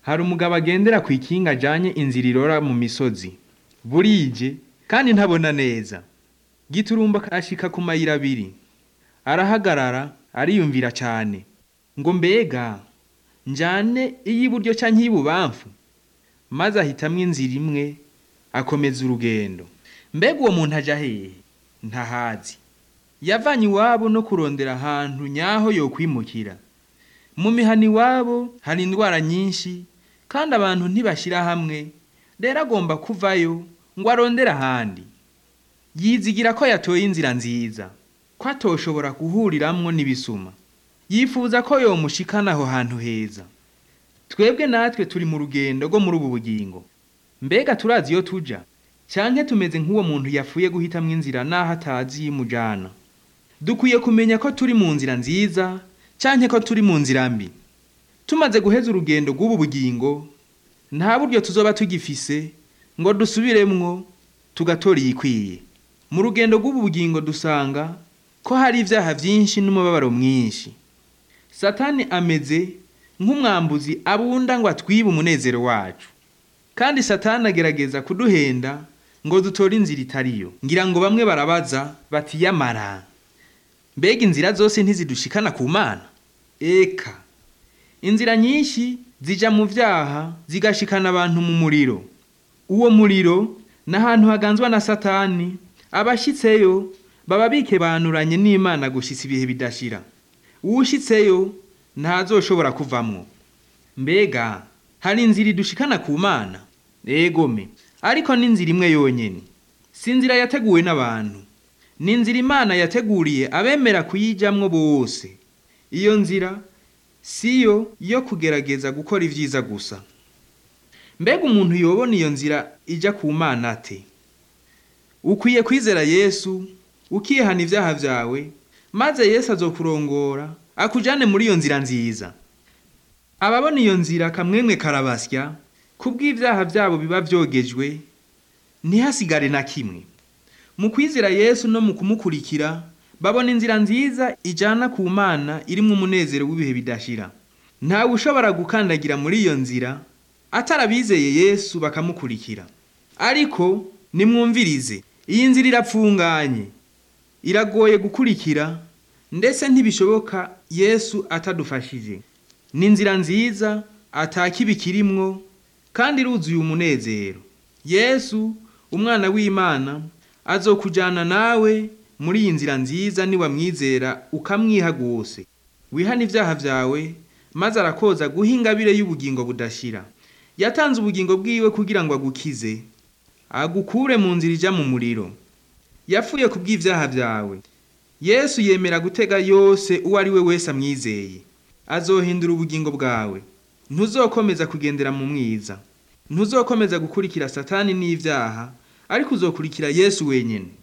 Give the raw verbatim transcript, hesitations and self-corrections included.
Hari umugabo agendera ku ikinga ajanye inzira irora mu misozi. Burije kandi ntabona neza. Giturumba ashika ku mayira abiri. Arahagarara ariyumvira cyane. Ngo mbega njane iy'iburyo canke iy'ibubamfu? Maze ahitamwo inzira imwe akomeza urugendo. Mbega uwo muntu aja hehe? Ntahazi. Yavanye iwabo no kurondera ahantu nyaho yokwimukira. Mu mihana iwabo hari indwara nyinshi kandi abantu ntibashira hamwe. Rero agomba kuvayo ngo arondera ahandi. Yizigira ko yatoye inzira nziza, ko atoshobora guhuriramwo n'ibisuma. Yifuza ko yomushikana aho hantu heza. Twebwe natwe turi mu rugendo rwo muri ubu bugingo. Mbega turazi iyo tuja? Canke tumeze nk'uwo muntu yafuye guhitamwo inzira naho atazi yimujana? Dukwiye kumenya ko turi mu nzira nziza canke ko turi mu nzira mbi. Tumaze guheza urugendo rw'ubu bugingo, nta buryo tuzoba tugifise ngo dusubiremwo tugatora iyikwiye. Mu rugendo rw'ubu bugingo dusanga ko hari ivyaha vyinshi n'umubabaro mwinshi. Satani ameze nk'umwambuzi abunda ngo atwibe umunezero wacu. Kandi Satani agerageza kuduhenda ngo dutore inzira itariyo. Ngira ngo bamwe barabaza bati yamara mbega inzira zose ntizidushikana ku Mana? Eka inzira nyinshi zija mu vyaha zigashikana abantu mu muriro. Uwo muriro n'ahantu haganzwa na Satani. Abashitseyo baba bikebanuranye n'Imana gushitsa ibihe bidashira. Uwushitseyo ntazoshobora kuvamwo. Mbega hari inzira idushikana ku Mana? Egome, ariko n'inzira imwe yonyene. Si inzira yateguwe n'abantu. Ni inzira Imana yateguriye abemera kuyijamwo bose. Iyo nzira siyo yo kugerageza gukora ivyiza gusa. Mbega umuntu yobona iyo nzira ija ku Mana ate? Ukwiye kwizera Yesu, ukihana ivyaha vyawe, maze Yesu azokurongora akujane muri iyo nzira nziza. Ababona iyo nzira kamwemwe karabasya, kubw'ivyaha vyabo biba vyogejwe, ntihasigare na kimwe. Mu kwizera Yesu no mu kumukurikira, babona inzira nziza ijana ku Mana irimwo umunezero w'ibihe bidashira. Ntawe ushobora gukandagira muri iyo nzira atarabizeye Yesu bakamukurikira. Ariko nimwumvirize, iyi nzira irapfunganye, iragoye gukurikira, ndetse ntibishoboka Yesu atadufashije. Ni inzira nziza atakibi kirimwo kandi iruzuye umunezero. Yesu umwana w'Imana azokujana nawe muri iyi nzira nziza niwamwizera ukamwiha gose. Wihana ivyaha vyawe maze arakoza guha ingabire y'ubugingo budashira. Yatanze ubugingo bwiwe kugira ngo agukize, agukure mu nzira ija mu muriro. Yapfuye kubw'ivyaha vyawe. Yesu yemera gutega yose uwo ari we wese amwizeye. Azohindura ubugingo bwawe. Ntuzokomeza kugendera mu mwiza. Ntuzokomeza gukurikira Satani n'ivyaha, ariko uzokurikira Yesu wenyene.